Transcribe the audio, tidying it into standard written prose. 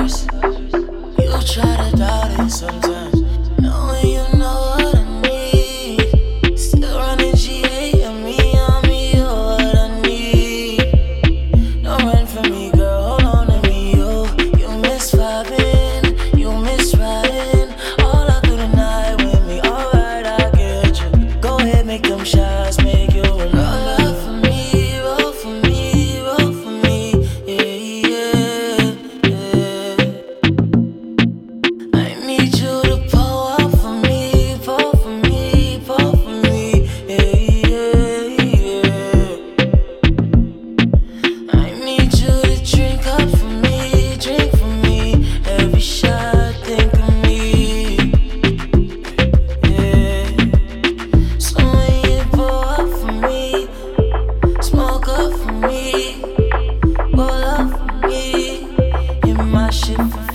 dangerous. You try to doubt it sometimes, knowing you know what I need. Still running G8 on me, you're what I need. Don't run from me, girl, hold on to me, yo. You miss vibing, you miss riding. All out through the night with me, alright, I get you. Go ahead, make them shots, make you roll up for me, roll for me, roll for me, yeah, yeah, yeah. I need you to pull up for me, pull for me, pull for me, yeah, yeah, yeah. I need you to drink up for me, drink for me. Every shot, think of me, yeah. So when you pull up for me, smoke up for me, roll up for me, in my shit for